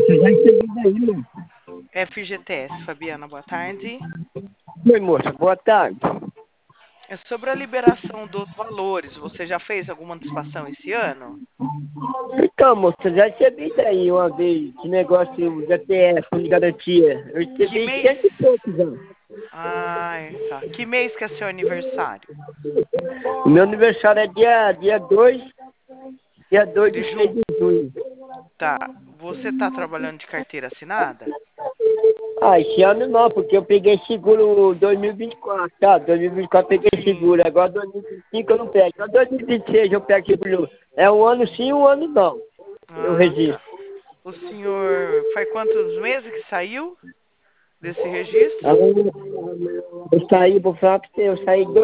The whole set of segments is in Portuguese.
Você já recebi daí, moça. FGTS, Fabiana, boa tarde. Oi, moça, boa tarde. É sobre a liberação dos valores. Você já fez alguma antecipação esse ano? Então, moça, já recebi daí uma vez esse negócio de ATF, de garantia. Eu Que recebi mês? 100 e pouco já. Ai, tá. Que mês que é seu aniversário? O meu aniversário é dia 2 De do 6 junho. de junho. Tá. Você tá trabalhando de carteira assinada? Ah, esse ano não, porque eu peguei seguro 2024, tá? 2024 eu peguei Sim. seguro, agora 2025 eu não pego. Só 2026 eu pego seguro. É um ano sim, um ano não. Eu Ah, tá. registro. O senhor faz quantos meses que saiu desse registro? Eu saí, vou falar pra você, eu saí em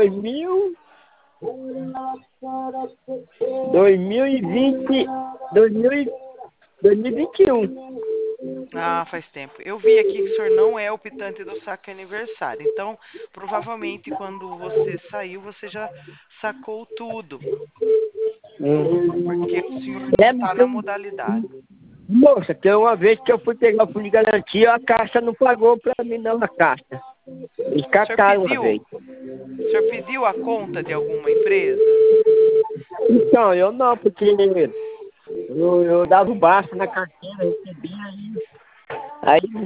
2020, 2021. Ah, faz tempo. Eu vi aqui que o senhor não é optante do saque aniversário. Então, provavelmente quando você saiu, você já sacou tudo. Porque o senhor não É, está na modalidade. moça, tem uma vez que eu fui pegar o fundo de garantia, a Caixa não pagou pra mim não, a Caixa. Eles O senhor cataram uma pediu? vez. O senhor pediu a conta de alguma empresa? Então, eu não, porque eu dava o baixo na carteira, recebia aí.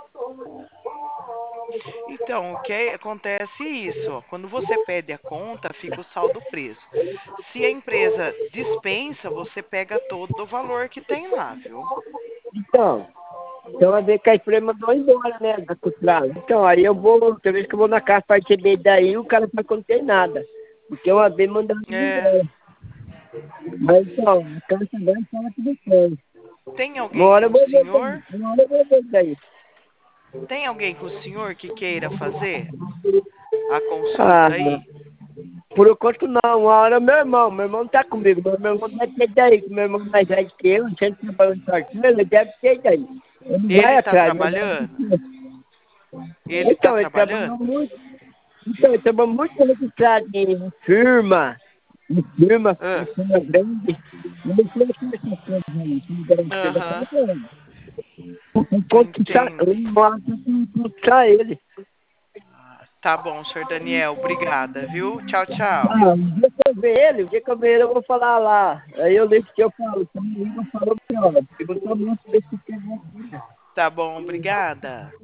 Então, o que acontece é isso, ó, quando você pede a conta, fica o saldo preso. Se a empresa dispensa, você pega todo o valor que tem lá, viu? Então uma vez que a empresa mandou embora, né, da costurada. Então, aí eu vou, toda vez que eu vou na casa para receber daí, o cara não vai conter nada. Porque uma vez mandaram É, embora. Mas então, a casa agora fala tudo bem. tem Uma alguém hora com eu o vou ver daí, senhor? uma hora eu vou ver daí. Tem alguém com o senhor que queira fazer a Ah, consulta aí? por enquanto não, uma hora meu irmão não tá comigo, mas meu irmão deve ter daí, que meu irmão é mais velho que eu, sempre trabalhando sozinho, ele deve ter daí. Ele Ele vai está atrás, mas deve trabalhando? ter. Ele está Então, ele trabalhando? trabalhou muito. Então, eu estava muito registrado em Ah, firma grande. Não sei se essas coisas aí, se me garantia, eu aham, estava falando. Eu entendo. não acho que conquistar ele. Tá bom, senhor Daniel, obrigada, viu? Tchau, tchau. Ah, o dia que eu ver ele, eu vou falar lá. Aí eu lembro que eu falo, se eu não ligo, eu falo pior, porque eu sou muito desse tema aqui. Tá bom, obrigada.